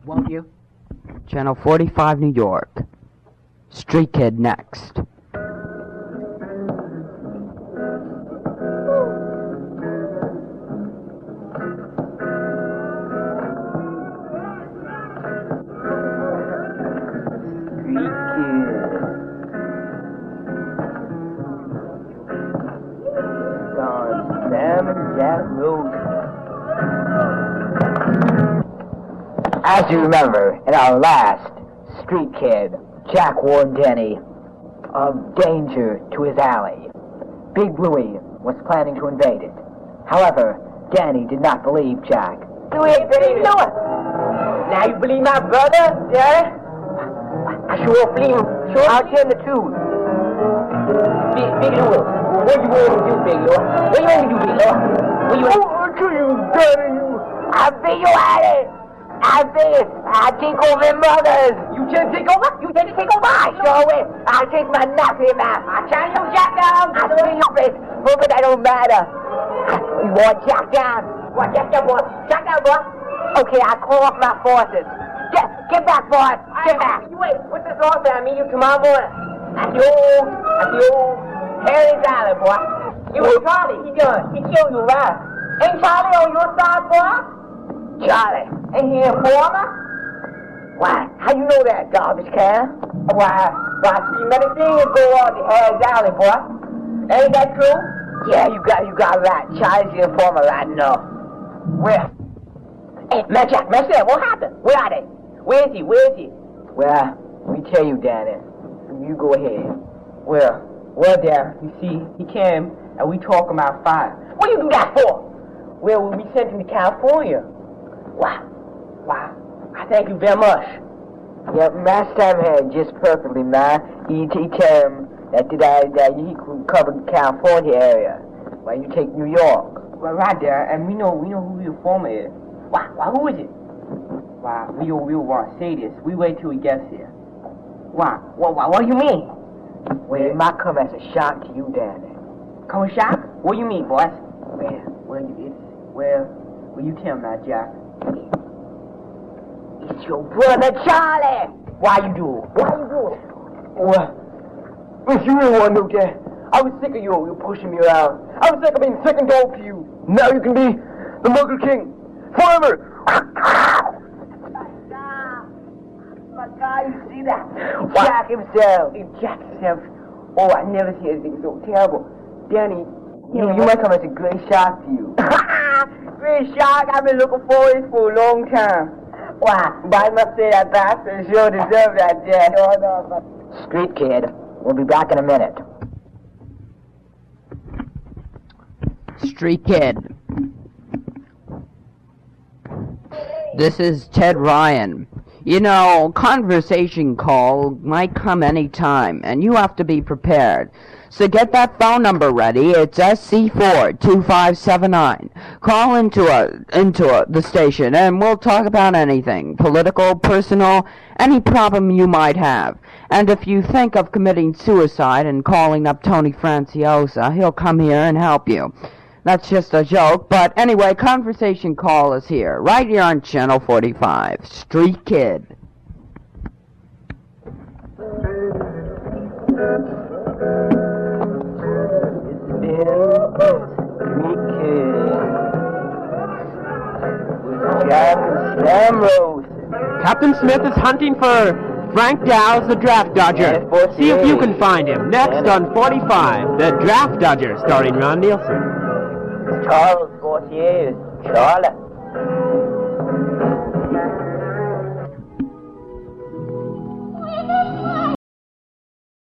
Won't you? Channel 45 New York. Street Kid next. As you remember, in our last Street Kid, Jack warned Denny of danger to his alley. Big Louie was planning to invade it. However, Danny did not believe Jack. You ain't believe no one. Now you believe my brother, yeah? I sure believe him. Sure, I'll tell the truth. Big Louie, what you want to do, Big Louie? What you want to do, Big Louie? What you want to do, Danny? I'll be your alley. I'll take over their mothers. You can't take over? You can't take over? I sure will. I'll take my knife in my mouth. I'll turn you Jack down. I'll bring your face. But that don't matter. You want Jack down? What, Jack down, boy? Jack down, boy? Okay, I'll call off my forces. Get back, boy. Get back. You wait. Put this off there. I'll meet you tomorrow morning. At the old Harry's Island, boy. You and Charlie. He killed you, right? Ain't Charlie on your side, boy? Charlie, ain't he a informer? Why, how you know that, garbage can? Why, see many things go on the Harry's Alley, boy. Ain't that true? Yeah, you got right. Charlie's the informer right now. Where? Hey, man, Jack, what happened? Where are they? Where is he? Well, let me tell you, Danny. You go ahead. Well, there, you see, he came, and we talked about fire. What you do that for? Well, we sent him to California. Wow. I thank you very much. Yeah, last time had just perfectly, man. He tell him that he could cover the California area while you take New York. Well, right there, and we know who your former is. Why, who is it? Why, we want to say this. We wait till he gets here. Why, what do you mean? Well, it might come as a shock to you, Danny. Come a shock? What do you mean, boss? Well, will you tell him that, Jack? It's your brother, Charlie! Why you do it? Well, if you really want to know, Dad, I was sick of you pushing me around. I was sick of being second dog to you. Now you can be the Muggle King forever! My God, you see that? Jack himself. Jack himself. Oh, I never see anything so terrible. Danny, you might come as a great shock to you. Great shock? I've been looking forward to this for a long time. Why? But I must say that bastard sure deserved that, Dad. Street Kid, we'll be back in a minute. Street Kid. This is Ted Ryan. You know, conversation call might come any time, and you have to be prepared. So get that phone number ready. It's SC4-2579. Call into the station, and we'll talk about anything, political, personal, any problem you might have. And if you think of committing suicide and calling up Tony Franciosa, he'll come here and help you. That's just a joke, but anyway, conversation call is here, right here on Channel 45. Street Kid. Captain Smith is hunting for Frank Dow's the Draft Dodger. See if you can find him. Next on 45, The Draft Dodger, starring Ron Nielsen. Charles Fortier, Charlie.